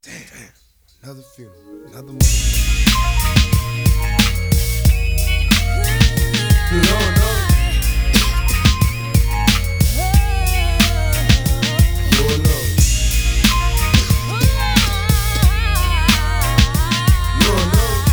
Damn. Another funeral. Another motherfucker. Lord knows. Lord knows. Lord knows.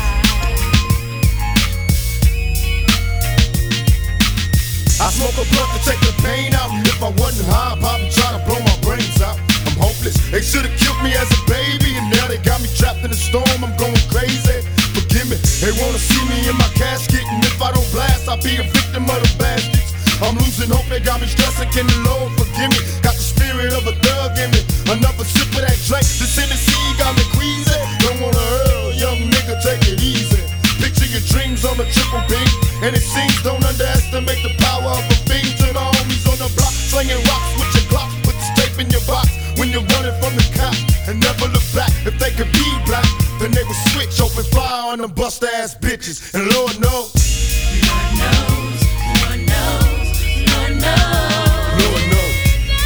I smoke a blunt to take the pain out, and if I wasn't high, I'd probably try to blow my brains out. I'm hopeless. They should've killed me as a baby, and now they got me trapped in the storm. I'm going crazy. Forgive me. They wanna see me in my casket, and if I don't blast, I'll be a victim of the bastards. I'm losing hope. They got me stressing. Can the Lord forgive me? Got the spirit of a thug in me. Another sip of that drink. This Tennessee got me queasy. Don't wanna hurl, young nigga, take it easy. Picture your dreams on a triple beam, and it seems don't underestimate the power of a fiend. To the homies on the block, slinging rocks with your Glock. Put the tape in your box when you're running from the cops, and never look back. If they could be black, then they would switch, open fire on them bust ass bitches. And Lord knows, Lord knows, Lord knows, Lord knows, Lord knows,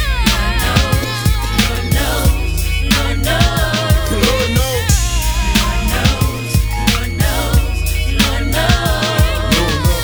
Lord knows, Lord knows, Lord knows, Lord knows, Lord knows, Lord knows, Lord knows.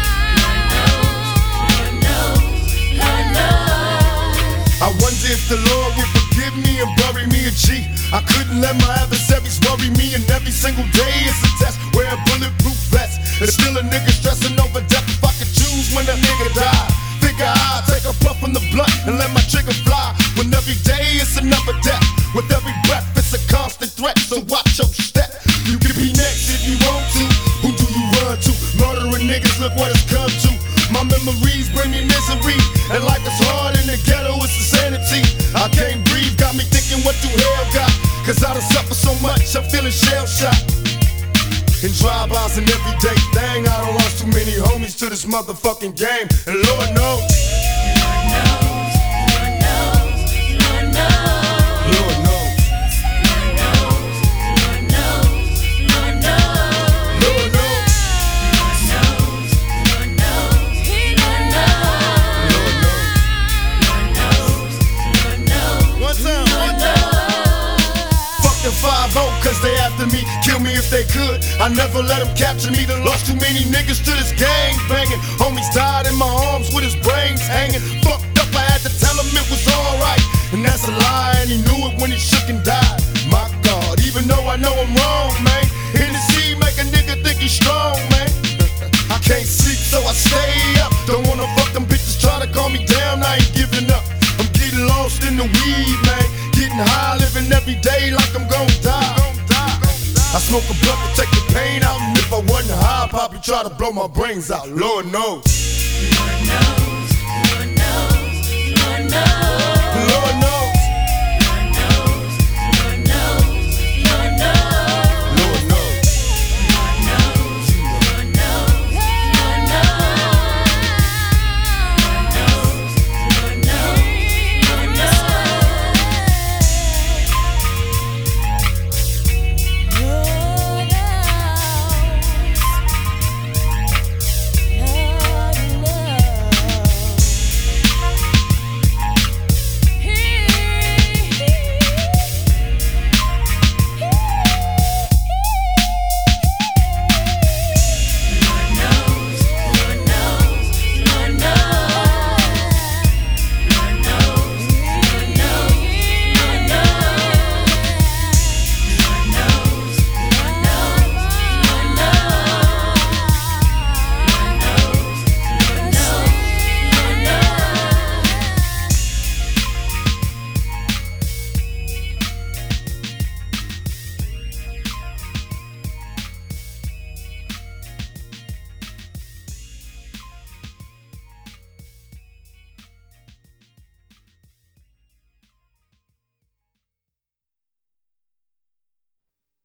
Lord knows. I wonder if the Lord would forgive me and bury me a G. I couldn't let my adversaries worry me, and every single day it's a test. Wear a bulletproof vest. There's still a nigga stressing over death. If I could choose when a nigga die, figure I'll take a puff from the blunt and let my trigger fly. When every day it's another death, with every breath it's a constant threat. So watch your step. You can be next if you want to. Who do you run to? Murdering niggas, look what it's come to. My memories bring me misery, and life is hard in the ghetto, it's insanity. I can't breathe, got me thinking what do hell got. Cause I done suffered so much, I'm feeling shell-shocked. In drive-bys and everyday thing, I done lost too many homies to this motherfucking game. And Lord knows, Lord knows, Lord knows, Lord knows, Lord knows, Lord knows, Lord knows, Lord knows, Lord knows, Lord knows, Lord knows, Lord knows. Lord knows. One time, one time. Fuck the 5-0, cause they after me. Kill me if they could, I never let them capture me. Done lost too many niggas to this gang banging. Homies died in my arms with his brains hanging. Fucked up, I had to tell him it was alright, and that's a lie, and he knew it when he shook and died. My God, even though I know I'm wrong, man, Hennessy make a nigga think he's strong, man. I can't sleep, so I stay up. Don't wanna fuck them bitches, try to calm me down, I ain't giving up. I'm getting lost in the weed, man. Getting high, living every day like I'm gon' die. I smoke a blunt to take the pain out, and if I wasn't high, I'd probably try to blow my brains out. Lord knows. Lord knows, Lord knows, Lord knows.